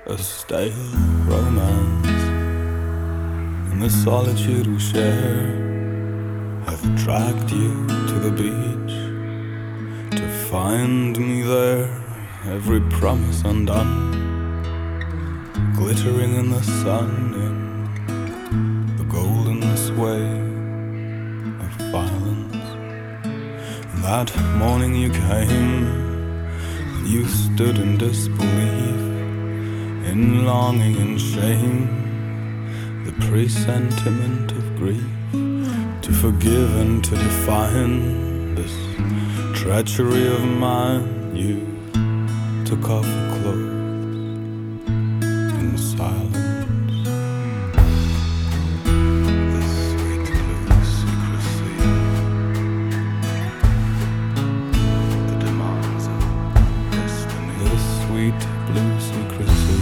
a stale romance. In the solitude we share, I've dragged you to the beach to find me there, every promise undone, glittering in the sun in the golden sway of violence. And that morning you came, you stood in disbelief, in longing and shame, the presentiment of grief, to forgive and to define this treachery of mine. You took off your clothes in silence. This sweet blue secrecy, the demands of destiny. This sweet blue secrecy,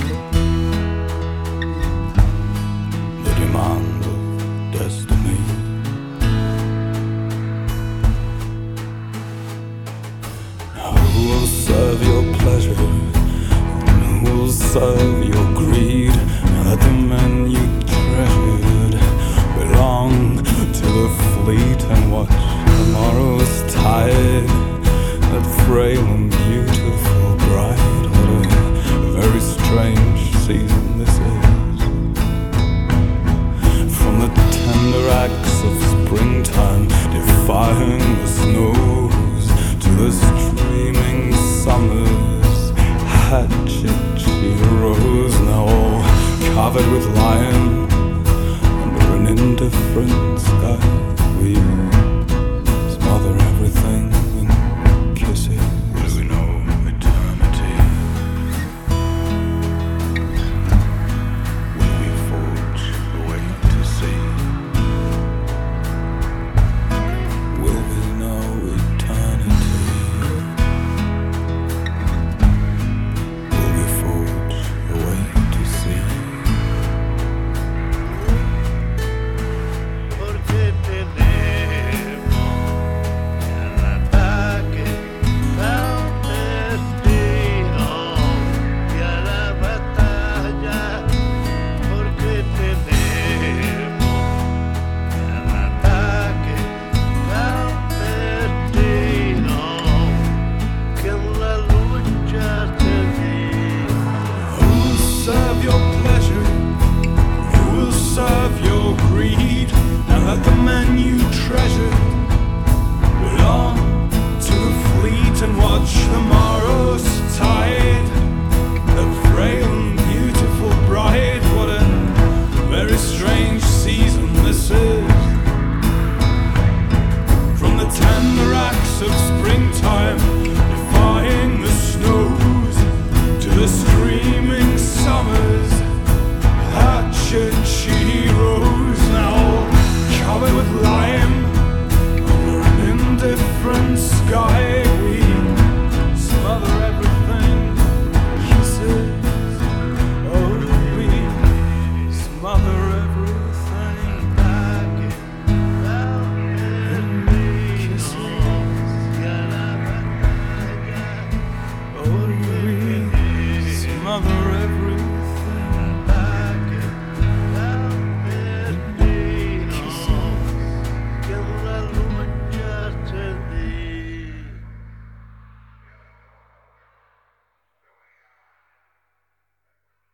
the demands of destiny. Who will serve your pleasure, and who will serve your greed? Let the men you treasured belong to the fleet, and watch tomorrow's tide, that frail and beautiful bride. What a very strange season this is. From the tender acts of springtime, defying the snows, to the streaming summer's hatchet she arose, now all covered with lion under an indifferent sky. We smother everything in kisses. Do we know eternity? Will we forge a way to see? Will we know eternity? Will we forge a way to see? Porque tenemos el ataque clandestino y a la batalla. Porque tenemos el ataque clandestino que en la lucha seguimos. Who will serve your pleasure? Who will serve your greed? And let the men you treasure belong to the fleet, and watch tomorrow's tide, the frail and beautiful bride. What a very strange season this is. From the tender acts of springtime,